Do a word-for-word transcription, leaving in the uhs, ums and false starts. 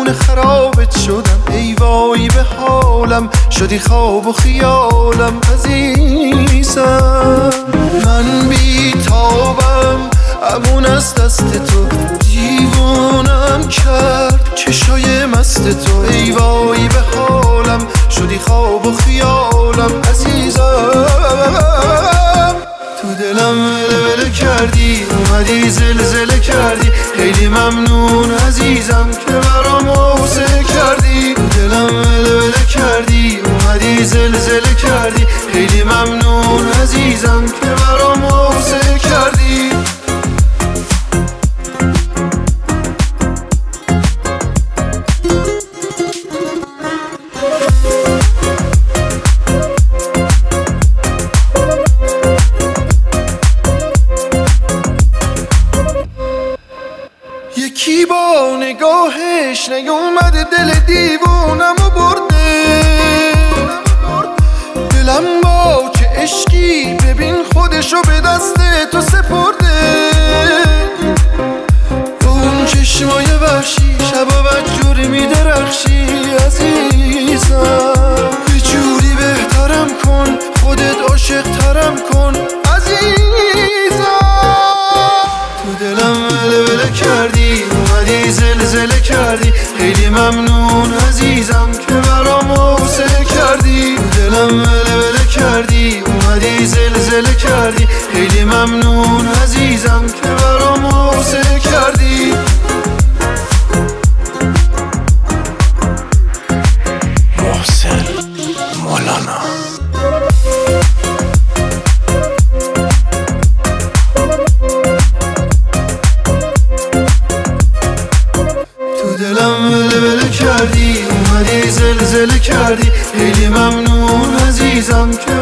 خونه خرابت شدم، ای وای به حالم، شدی خواب و خیالم عزیزم. من بی تابم امون از دست تو، دیوونم کرد چشای مست تو، ای وای به حالم، شدی خواب و خیالم عزیزم. تو دلم وله وله کردی، اومدی زلزله کردی، خیلی ممنون عزیزم که برام حوصله کردی. تو دلم وله وله کردی، اومدی زلزله کردی، خیلی ممنون عزیزم که برام حوصله کردی. یکی با نگاهش نیومده دل دیوونم و برده، دلم با چه عشقی ببین خودشو به دست تو سپرده. اون چشمای وحشی شبا بدجوری میدرخشی عزیزم، یه جوری بهترم کن، خودت عاشق ترم کن عزیزم. تو دلم وله وله کردی، اومدی زلزله کردی، خیلی ممنون عزیزم که برام حوصله کردی. تو دلم وله وله کردی، اومدی زلزله کردی، خیلی ممنون عزیزم که برام حوصله کردی. محسن مولانا. دلم وله وله کردی، اومدی زلزله کردی، خیلی ممنون عزیزم که